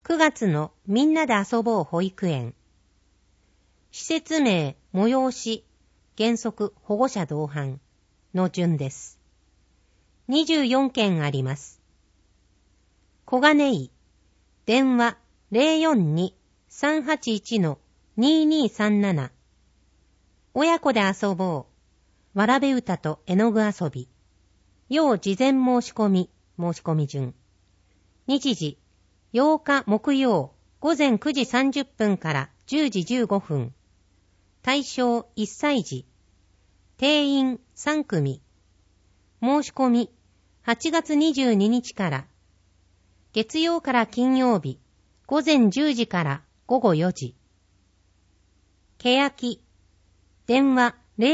9月のみんなで遊ぼう保育園。施設名、催し、原則保護者同伴の順です。24件あります。小金井、電話 042-381-2237。親子で遊ぼう。わらべ歌と絵の具遊び。要事前申し込み、申し込み順。日時、8日木曜午前9時30分から10時15分。対象1歳児。定員3組。申し込み8月22日から。月曜から金曜日、午前10時から午後4時。欅。電話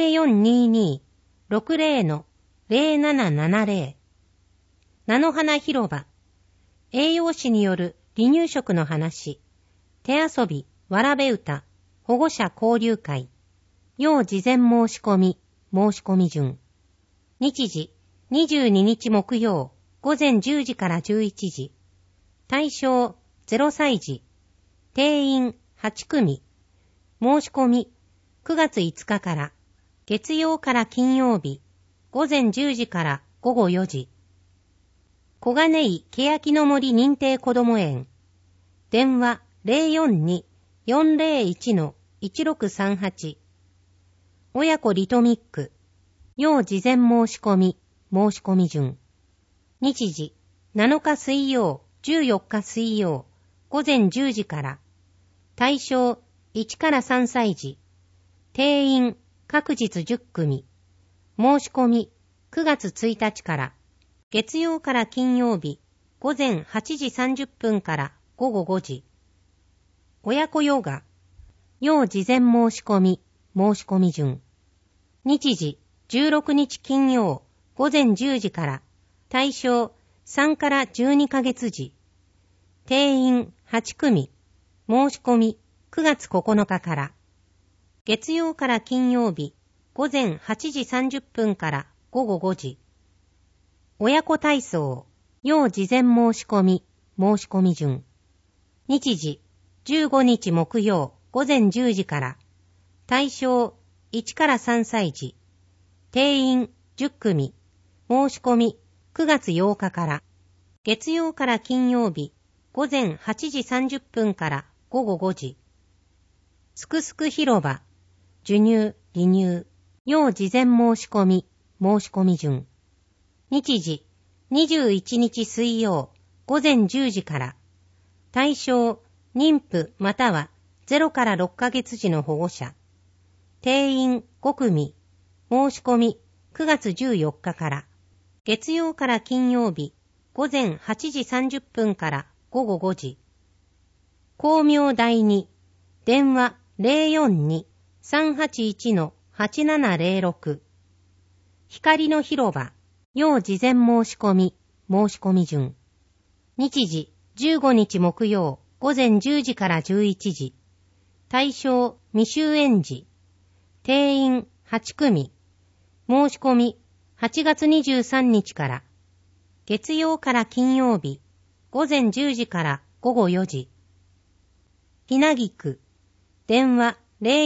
0422-60-0770。菜の花広場。栄養士による離乳食の話。手遊び、わらべ歌、保護者交流会。要事前申し込み、申し込み順。日時、22日木曜、午前10時から11時。対象、0歳児。定員、8組。申し込み、9月5日から。月曜から金曜日、午前10時から午後4時。小金井欅の森認定こども園。電話 042-401-1638。親子リトミック。要事前申し込み、申し込み順。日時、7日水曜、14日水曜、午前10時から。対象、1から3歳児。定員、各日10組。申し込み、9月1日から。月曜から金曜日、午前8時30分から午後5時。親子ヨガ。要事前申し込み、申し込み順。日時、16日金曜、午前10時から。対象、3から12ヶ月時。定員、8組。申し込み、9月9日から。月曜から金曜日、午前8時30分から午後5時。親子体操、要事前申し込み、申し込み順。日時、15日木曜、午前10時から。対象、1から3歳児。定員、10組。申し込み、9月8日から。月曜から金曜日、午前8時30分から午後5時。すくすく広場、授乳、離乳。要事前申し込み、申し込み順。日時、21日水曜、午前10時から。対象、妊婦または0から6ヶ月時の保護者。定員5組。申し込み、9月14日から。月曜から金曜日、午前8時30分から午後5時。光明第2、電話 042-381-8706。光の広場。要事前申し込み、申し込み順。日時、15日木曜、午前10時から11時。対象、未就園児。定員、8組。申し込み、8月23日から。月曜から金曜日、午前10時から午後4時。ひなぎく。電話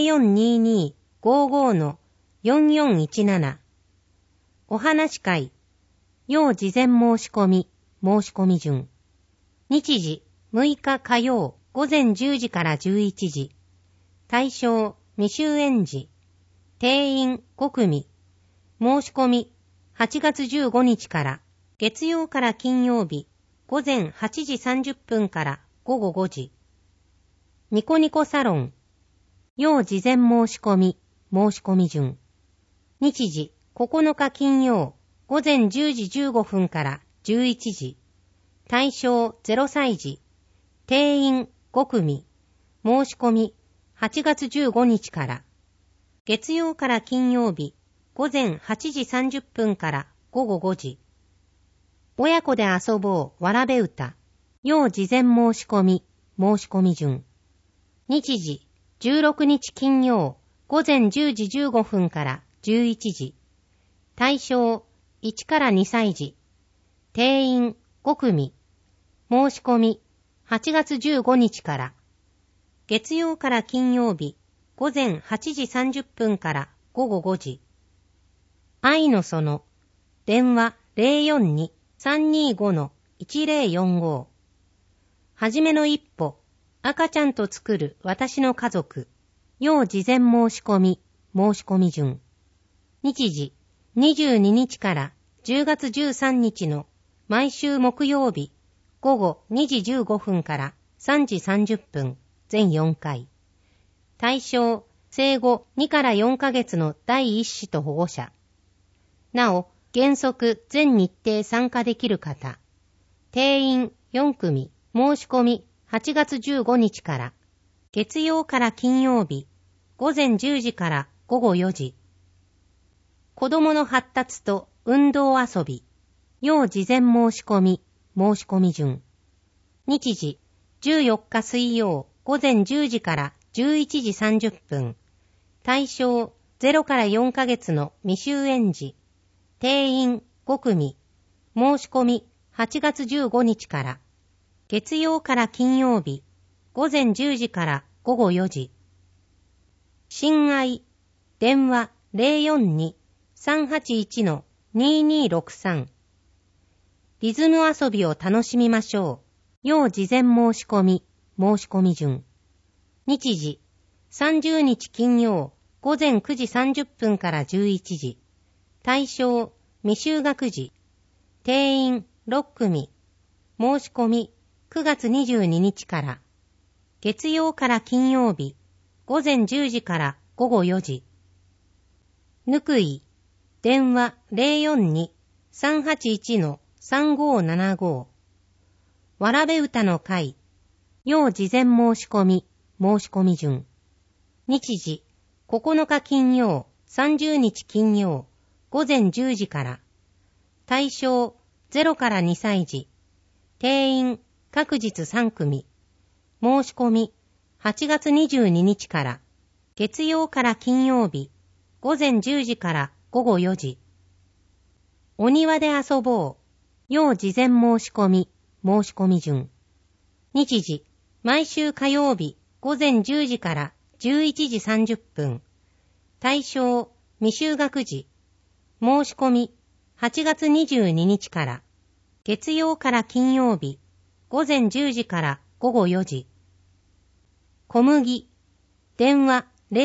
0422-55-4417。お話会。要事前申し込み、申し込み順。日時、6日火曜、午前10時から11時。対象、未就園児。定員5組。申し込み、8月15日から。月曜から金曜日、午前8時30分から午後5時。ニコニコサロン。要事前申し込み、申し込み順。日時、9日金曜、午前10時15分から11時。対象0歳児。定員5組。申し込み8月15日から。月曜から金曜日、午前8時30分から午後5時。親子で遊ぼうわらべ歌。要事前申し込み、申し込み順。日時、16日金曜、午前10時15分から11時。対象、1から2歳児。定員5組。申し込み、 8月15日から、月曜から金曜日、午前8時30分から午後5時。愛の園、電話 042-325-1045。はじめの一歩、赤ちゃんと作る私の家族。要事前申し込み、申し込み順。日時、22日から10月13日の毎週木曜日、午後2時15分から3時30分、全4回。対象、生後2から4ヶ月の第一子と保護者。なお、原則全日程参加できる方。定員4組、申し込み8月15日から、月曜から金曜日、午前10時から午後4時。子供の発達と運動遊び。要事前申し込み、申し込み順。日時、14日水曜午前10時から11時30分。対象、0から4ヶ月の未就園児。定員5組。申し込み8月15日から。月曜から金曜日、午前10時から午後4時。親愛、電話 042-381-2263。リズム遊びを楽しみましょう。要事前申し込み、申し込み順。日時、30日金曜、午前9時30分から11時。対象、未就学児。定員6組。申し込み、9月22日から。月曜から金曜日、午前10時から午後4時。ぬくい、電話 042-381-3575。わらべ歌の会。要事前申し込み、申し込み順。日時、9日金曜、30日金曜、午前10時から。対象、0から2歳児。定員、各日3組。申し込み、8月22日から。月曜から金曜日、午前10時から午後4時。お庭で遊ぼう。要事前申し込み、申し込み順。日時、毎週火曜日、午前10時から11時30分。対象、未就学児。申し込み、8月22日から。月曜から金曜日、午前10時から午後4時。小麦、電話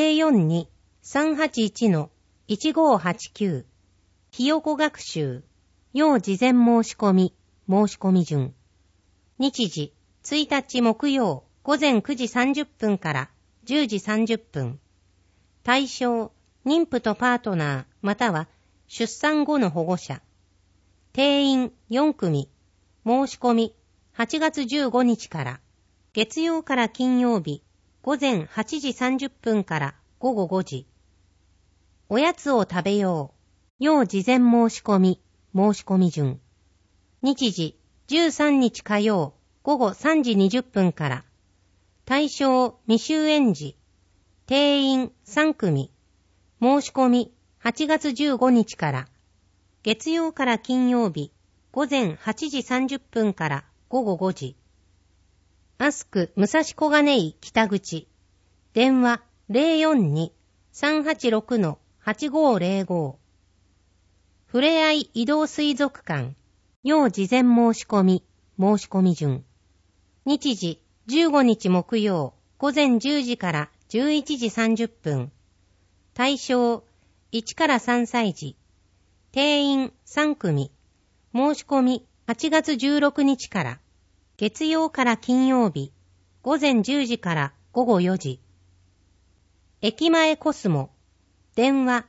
042-381-1589。ひよこ学習。要事前申し込み、申し込み順。日時、1日木曜、午前9時30分から10時30分。対象、妊婦とパートナー、または出産後の保護者。定員4組。申し込み、8月15日から。月曜から金曜日、午前8時30分から午後5時。おやつを食べよう。要事前申し込み、申し込み順。日時、13日火曜、午後3時20分から。対象、未就園児。定員3組。申し込み、8月15日から。月曜から金曜日、午前8時30分から午後5時。アスク武蔵小金井北口。電話 042-386-8505。ふれあい移動水族館。要事前申し込み、申し込み順。日時、15日木曜、午前10時から11時30分。対象、1から3歳児。定員3組。申し込み8月16日から。月曜から金曜日、午前10時から午後4時。駅前コスモ。電話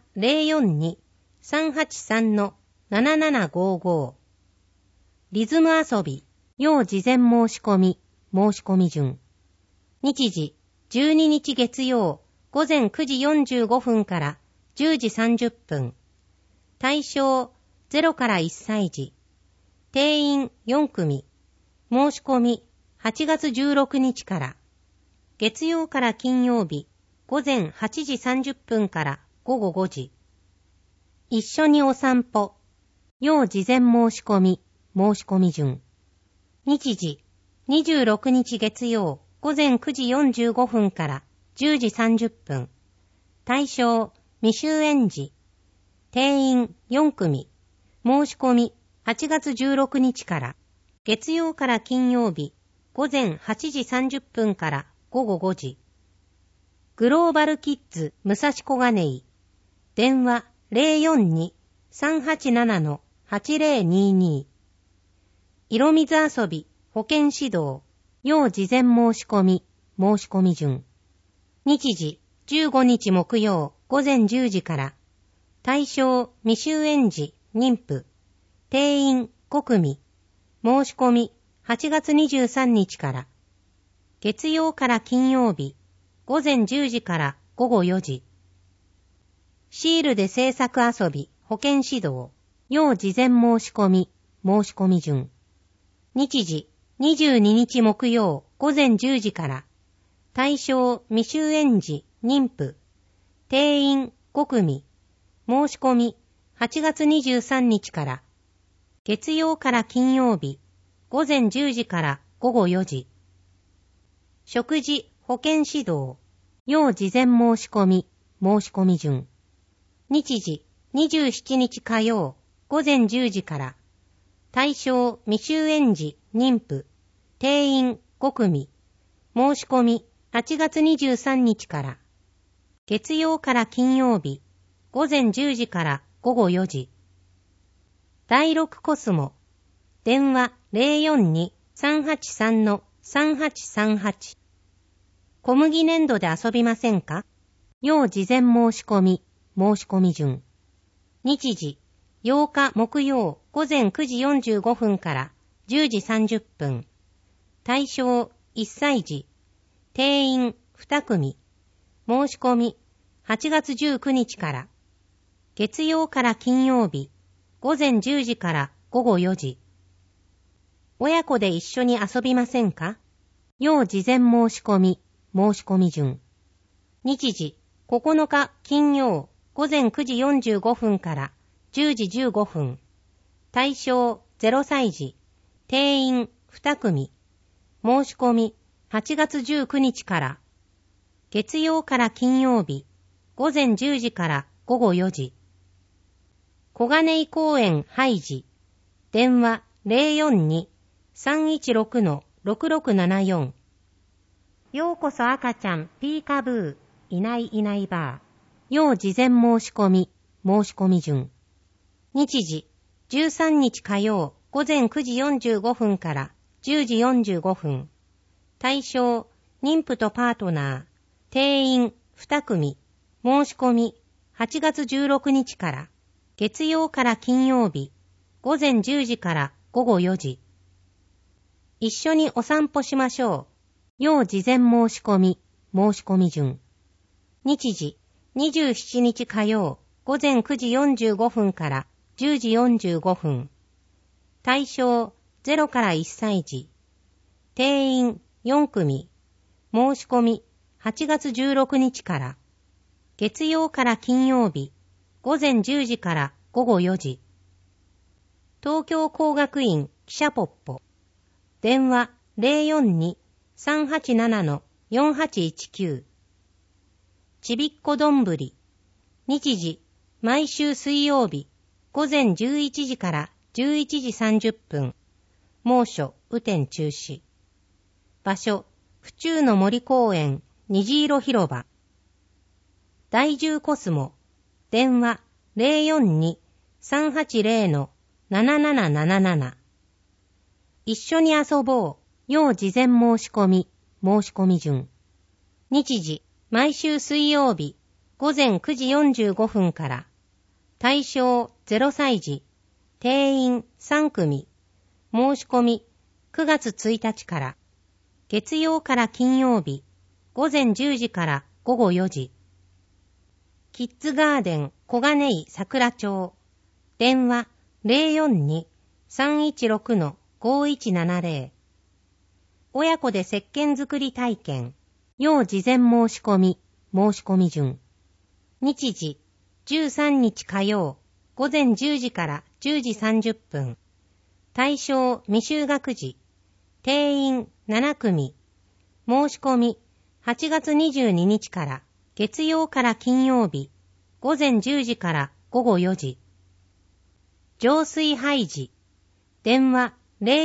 042-383-7755。リズム遊び。要事前申し込み、申し込み順。日時、12日月曜、午前9時45分から10時30分。対象、0から1歳児。定員4組。申し込み、8月16日から。月曜から金曜日、午前8時30分から午後5時。一緒にお散歩。要事前申し込み、申し込み順。日時、 26日月曜午前9時45分から10時30分。対象、未就園児。定員4組。申し込み8月16日から。月曜から金曜日午前8時30分から午後5時。グローバルキッズ武蔵小金井。電話 042-387-8022。色水遊び保健指導。要事前申し込み。申し込み順。日時15日木曜午前10時から。対象未就園児妊婦。定員5組。申し込み8月23日から。月曜から金曜日午前10時から午後4時。シールで制作遊び保健指導。要事前申し込み。申し込み順。日時22日木曜午前10時から。対象未就園児妊婦。定員5組。申し込み8月23日から。月曜から金曜日午前10時から午後4時。食事保健指導。要事前申し込み。申し込み順。日時27日火曜午前10時から。対象未就園児妊婦。定員5組。申し込み8月23日から。月曜から金曜日午前10時から午後4時。第6コスモ。電話 042-383-3838。小麦粘土で遊びませんか？要事前申し込み。申し込み順。日時8日木曜午前9時45分から10時30分。対象1歳児。定員2組。申し込み8月19日から。月曜から金曜日午前10時から午後4時。親子で一緒に遊びませんか？要事前申し込み。申し込み順。日時9日金曜午前9時45分から10時15分。対象0歳児。定員2組。申し込み8月19日から。月曜から金曜日午前10時から午後4時。小金井公園ハイジ。電話 042-316-6674。ようこそ赤ちゃんピーカブーいないいないバー。要事前申し込み。申し込み順。日時13日火曜午前9時45分から10時45分。対象妊婦とパートナー。定員2組。申し込み8月16日から。月曜から金曜日午前10時から午後4時。一緒にお散歩しましょう。要事前申し込み。申し込み順。日時27日火曜午前9時45分から10時45分。対象0から1歳児。定員4組。申し込み8月16日から。月曜から金曜日午前10時から午後4時。東京工学院記者ポッポ。電話 042-387-4819。ちびっこどんぶり。日時毎週水曜日午前11時から11時30分。猛暑雨天中止。場所府中の森公園虹色広場。第10コスモ。電話 042-380-7777。一緒に遊ぼう。要事前申し込み。申し込み順。日時毎週水曜日午前9時45分から。対象0歳児。定員3組。申し込み9月1日から。月曜から金曜日午前10時から午後4時。キッズガーデン小金井桜町。電話 042-316-5170。親子で石鹸作り体験。要事前申し込み。申し込み順。日時13日火曜午前10時から10時30分。対象未就学児。定員 7組。申し込み、8月22日から月曜から金曜日、午前10時から午後4時。浄水排事。電話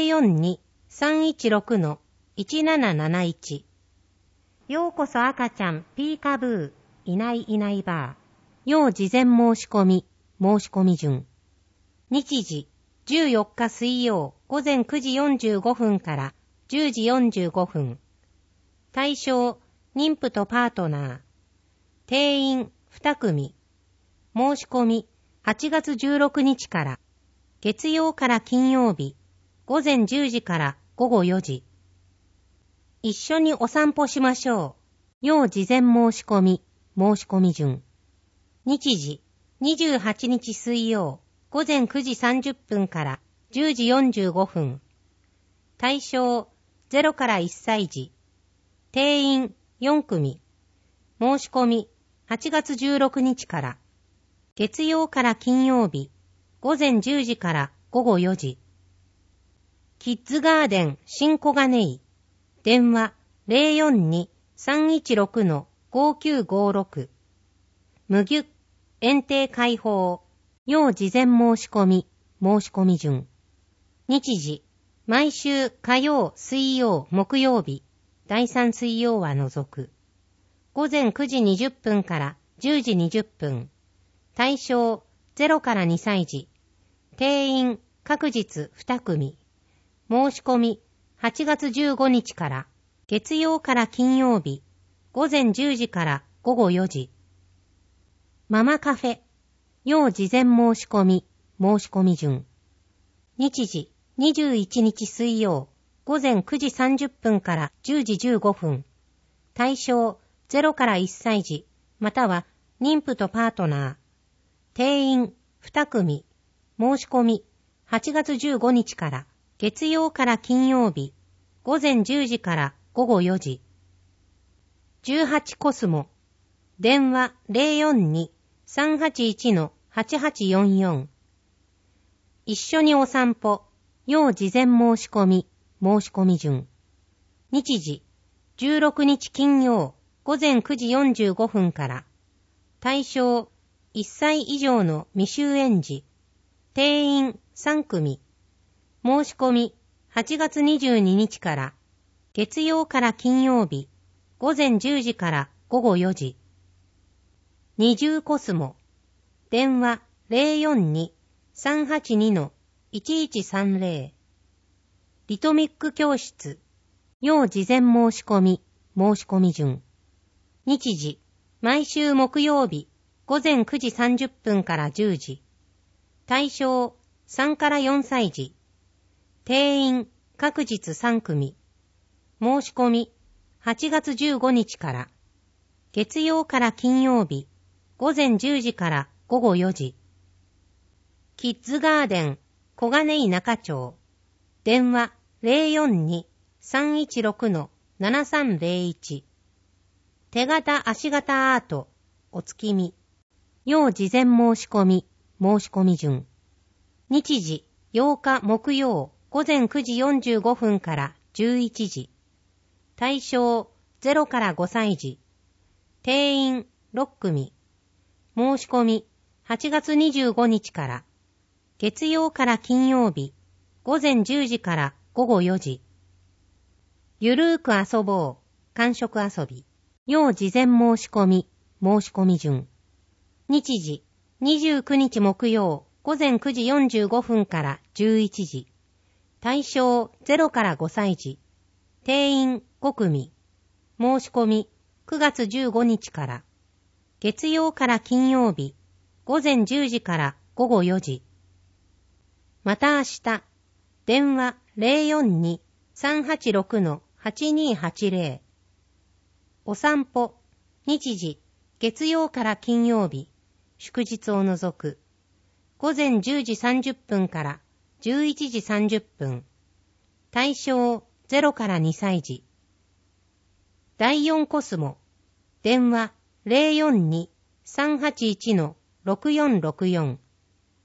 042-316-1771。ようこそ赤ちゃんピーカブー、いないいないばー。要事前申し込み、申し込み順。日時、14日水曜午前9時45分から10時45分。対象、妊婦とパートナー。定員、2組。申し込み、8月16日から。月曜から金曜日、午前10時から午後4時。一緒にお散歩しましょう。要事前申し込み、申し込み順。日時、28日水曜、午前9時30分から10時45分。対象、0から1歳児。定員、4組。申し込み、8月16日から。月曜から金曜日、午前10時から午後4時。キッズガーデン新小金井。電話 042-316-5956。無ぎゅ、園庭開放。要事前申し込み、申し込み順。日時、毎週火曜、水曜、木曜日、第3水曜は除く。午前9時20分から10時20分。対象、0から2歳児。定員、各日2組。申し込み、8月15日から、月曜から金曜日、午前10時から午後4時。ママカフェ、要事前申し込み、申し込み順。日時、21日水曜、午前9時30分から10時15分。対象、0から1歳児、または妊婦とパートナー。定員、2組。申し込み、8月15日から、月曜から金曜日、午前10時から午後4時。18コスモ。電話 042-381-8844。一緒にお散歩。要事前申し込み、申し込み順。日時、16日金曜、午前9時45分から。対象、1歳以上の未就園児。定員3組。申し込み8月22日から。月曜から金曜日。午前10時から午後4時。20コスモ。電話 042-382-1130。リトミック教室。要事前申し込み、申し込み順。日時、毎週木曜日、午前9時30分から10時。対象、3から4歳児。定員、各日3組。申し込み、8月15日から。月曜から金曜日、午前10時から午後4時。キッズガーデン、小金井中町。電話 042-316-7301。手形足形アート、お月見。要事前申し込み、申し込み順。日時、8日木曜、午前9時45分から11時。対象、0から5歳児。定員、6組。申し込み、8月25日から。月曜から金曜日、午前10時から午後4時。ゆるーく遊ぼう、間食遊び。要事前申し込み、申し込み順。日時、29日木曜、午前9時45分から11時。対象0から5歳児。定員5組。申し込み9月15日から。月曜から金曜日、午前10時から午後4時。また明日。電話 042-386-8280。お散歩。日時、月曜から金曜日、祝日を除く。午前10時30分から11時30分。対象0から2歳児。第4コスモ。電話 042-381-6464。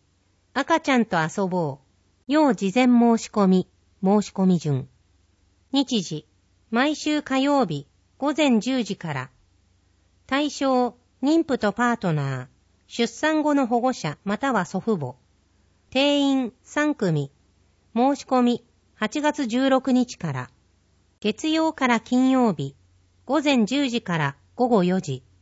赤ちゃんと遊ぼう。要事前申し込み、申し込み順。 日時、毎週火曜日午前10時から。対象、妊婦とパートナー、出産後の保護者または祖父母。定員3組。申し込み8月16日から。月曜から金曜日、午前10時から午後4時。